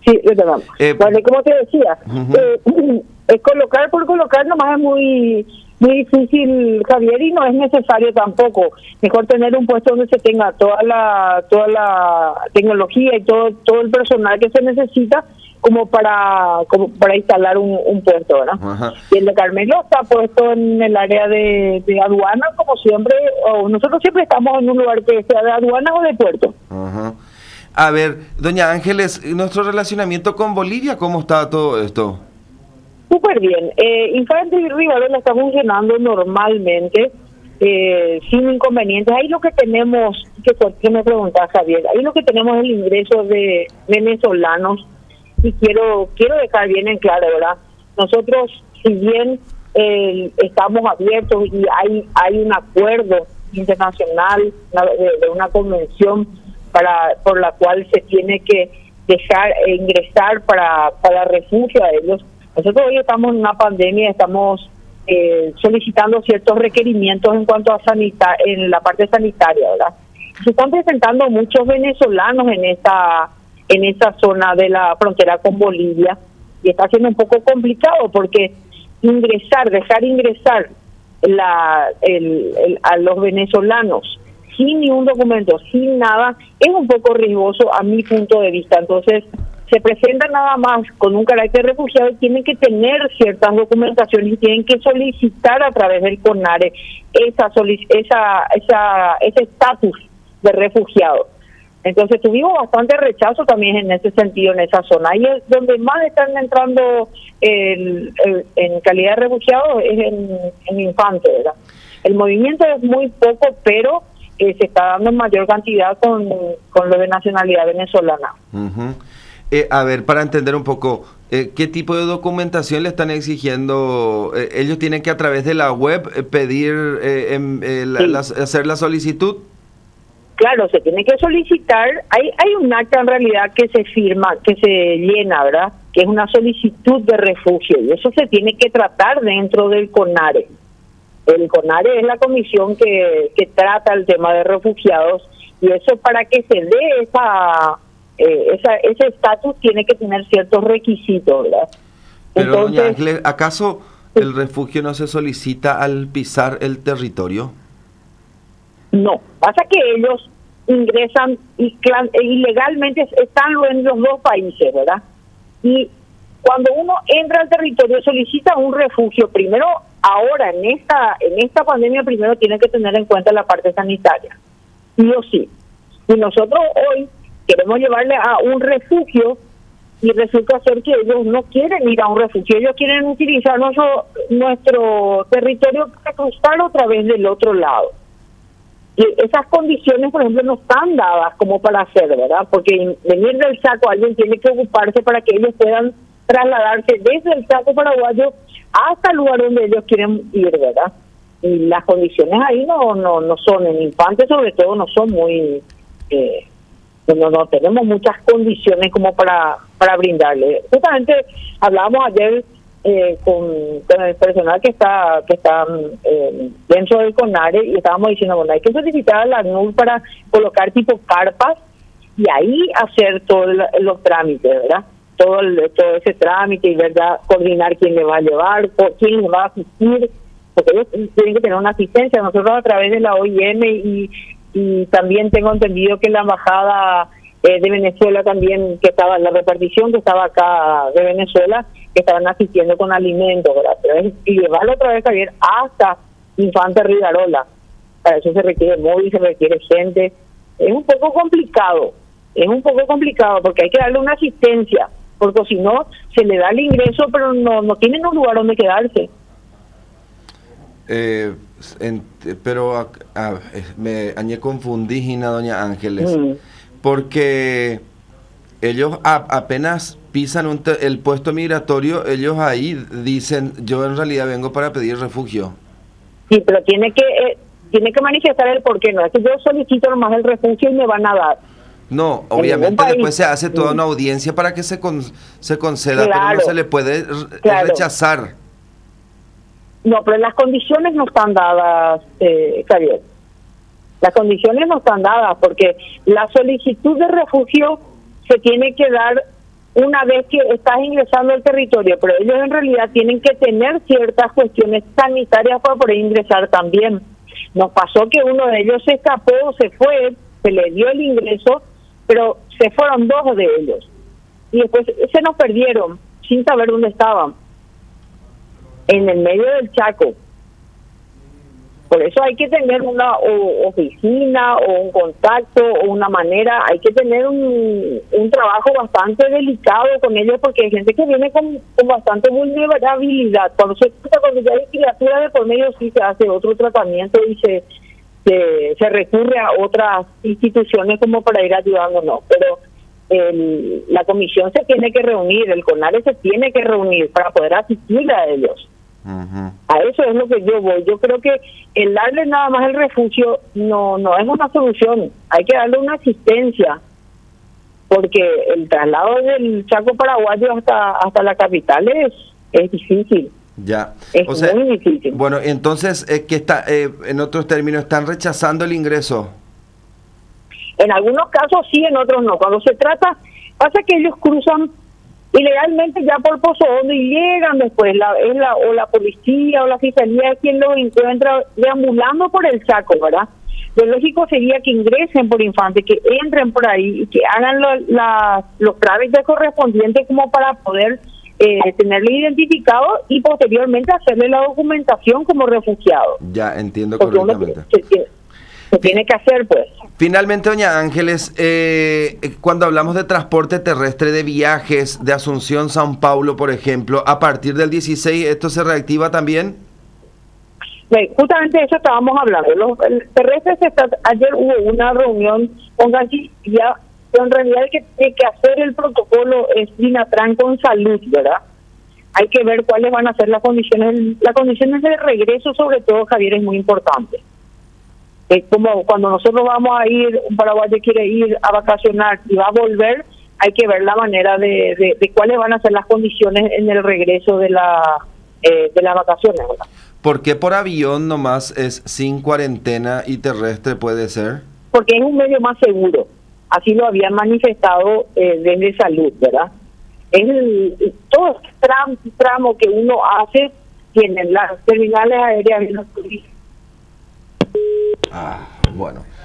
Sí, retomamos. Bueno, y como te decía, colocar por colocar nomás es muy difícil, Javier, y no es necesario tampoco. Mejor tener un puesto donde se tenga toda la tecnología y todo el personal que se necesita como para instalar un puesto, ¿verdad? Ajá. Y el de Carmelo está puesto en el área de aduana, como siempre, o nosotros siempre estamos en un lugar que sea de aduana o de puerto. Ajá. A ver, doña Ángeles, nuestro relacionamiento con Bolivia, ¿cómo está todo esto? Súper bien. Infante y Rivarola está funcionando normalmente, sin inconvenientes. Ahí lo que tenemos, que me preguntaba Javier, ahí lo que tenemos es el ingreso de venezolanos, y quiero dejar bien en claro, ¿verdad? Nosotros, si bien estamos abiertos y hay un acuerdo internacional de una convención por la cual se tiene que dejar ingresar para refugio a ellos. Nosotros hoy estamos en una pandemia, estamos solicitando ciertos requerimientos en cuanto a en la parte sanitaria, ¿verdad? Se están presentando muchos venezolanos en esa zona de la frontera con Bolivia, y está siendo un poco complicado porque dejar ingresar a los venezolanos sin ni un documento, sin nada, es un poco riesgoso a mi punto de vista. Entonces, se presentan nada más con un carácter refugiado y tienen que tener ciertas documentaciones y tienen que solicitar a través del CONARE ese estatus de refugiado. Entonces tuvimos bastante rechazo también en ese sentido, en esa zona. Ahí es donde más están entrando en calidad de refugiados, es en Infante, ¿verdad? El movimiento es muy poco, pero se está dando en mayor cantidad con los de nacionalidad venezolana. Uh-huh. A ver, para entender un poco, ¿qué tipo de documentación le están exigiendo? ¿Ellos tienen que a través de la web pedir, hacer la solicitud? Claro, se tiene que solicitar. Hay un acta en realidad que se firma, que se llena, ¿verdad? Que es una solicitud de refugio, y eso se tiene que tratar dentro del CONARE. El CONARE es la comisión que trata el tema de refugiados, y eso, para que se dé ese estatus, tiene que tener ciertos requisitos, ¿verdad? Pero, entonces, doña Ángeles, ¿acaso el refugio no se solicita al pisar el territorio? No, pasa que ellos ingresan ilegalmente, están en los dos países, ¿verdad? Y cuando uno entra al territorio, solicita un refugio, primero, ahora en esta pandemia, primero tiene que tener en cuenta la parte sanitaria, sí o sí. Y nosotros hoy queremos llevarle a un refugio, y resulta ser que ellos no quieren ir a un refugio, ellos quieren utilizar nuestro territorio para cruzar otra vez del otro lado. Y esas condiciones, por ejemplo, no están dadas como para hacer, ¿verdad? Porque venir del Chaco, alguien tiene que ocuparse para que ellos puedan trasladarse desde el Chaco paraguayo hasta el lugar donde ellos quieren ir, ¿verdad? Y las condiciones ahí no son, en Infante sobre todo, no son muy... no tenemos muchas condiciones como para brindarle. Justamente hablábamos ayer con el personal que está dentro del CONARE, y estábamos diciendo, bueno, hay que solicitar a la ACNUR para colocar tipo carpas y ahí hacer todos los trámites, ¿verdad? Todo ese trámite, y verdad, coordinar quién le va a llevar, quién le va a asistir, porque ellos tienen que tener una asistencia. Nosotros, a través de la OIM, y también tengo entendido que la embajada de Venezuela también, que estaba en la repartición, que estaba acá de Venezuela, que estaban asistiendo con alimentos, ¿verdad? Pero y llevarlo otra vez, Javier, hasta Infante Rivarola, para eso se requiere móvil, se requiere gente. Es un poco complicado, porque hay que darle una asistencia, porque si no, se le da el ingreso, pero no tienen un lugar donde quedarse. Pero me confundí, doña Ángeles, porque ellos apenas pisan el puesto migratorio, ellos ahí dicen, yo en realidad vengo para pedir refugio. Sí, pero tiene que manifestar el por qué. No es que yo solicito nomás el refugio y me van a dar. No, obviamente después se hace toda una audiencia para que se conceda, claro, pero no se le puede rechazar. No, pero las condiciones no están dadas, Javier. Las condiciones no están dadas, porque la solicitud de refugio se tiene que dar una vez que estás ingresando al territorio, pero ellos en realidad tienen que tener ciertas cuestiones sanitarias para poder ingresar también. Nos pasó que uno de ellos se escapó, se fue, se le dio el ingreso, pero se fueron 2 de ellos. Y después se nos perdieron, sin saber dónde estaban, en el medio del Chaco. Por eso hay que tener una oficina o un contacto o una manera, hay que tener un trabajo bastante delicado con ellos, porque hay gente que viene con bastante vulnerabilidad. Cuando ya hay criatura de por medio, sí se hace otro tratamiento y se recurre a otras instituciones como para ir ayudándonos. Pero la comisión se tiene que reunir, el CONARE se tiene que reunir para poder asistir a ellos. A eso es lo que yo voy. Yo creo que el darle nada más el refugio no es una solución. Hay que darle una asistencia, porque el traslado del Chaco paraguayo hasta la capital es difícil. Ya, es muy difícil. Bueno, entonces, que está, en otros términos, ¿están rechazando el ingreso? En algunos casos sí, en otros no. Cuando se trata, pasa que ellos cruzan ilegalmente ya por Pozo Hondo y llegan después, o la policía o la fiscalía es quien los encuentra deambulando por el Chaco, ¿verdad? Lo lógico sería que ingresen por Infante, que entren por ahí y que hagan los trámites correspondientes como para poder tenerle identificado y posteriormente hacerle la documentación como refugiado. Ya, entiendo. Porque correctamente. Se tiene que hacer, pues. Finalmente, doña Ángeles, cuando hablamos de transporte terrestre, de viajes de Asunción, São Paulo, por ejemplo, a partir del 16, ¿esto se reactiva también? Justamente de eso estábamos hablando. Los terrestres, ayer hubo una reunión con Cancillería, pero en realidad el que tiene que hacer el protocolo es Dinatran con salud, ¿verdad? Hay que ver cuáles van a ser las condiciones. Las condiciones de regreso, sobre todo, Javier, es muy importante. Es como cuando nosotros vamos a ir, un paraguayo quiere ir a vacacionar y va a volver, hay que ver la manera de cuáles van a ser las condiciones en el regreso de las vacaciones, ¿verdad? ¿Por qué por avión nomás es sin cuarentena y terrestre puede ser? Porque es un medio más seguro. Así lo habían manifestado desde salud, ¿verdad? Todo este tramo que uno hace tienen las terminales aéreas y los turistas. Bueno.